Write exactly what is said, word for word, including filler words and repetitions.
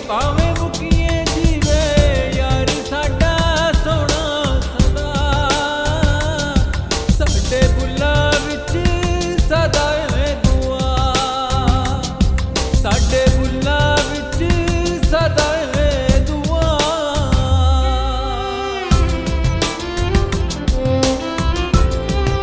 ਭਾਵੇਂ ਮੁਕੀਏ ਜੀਵੇ ਯਾਰ ਸਾਡਾ ਸੋਹਣਾ ਸਦਾ ਸਾਡੇ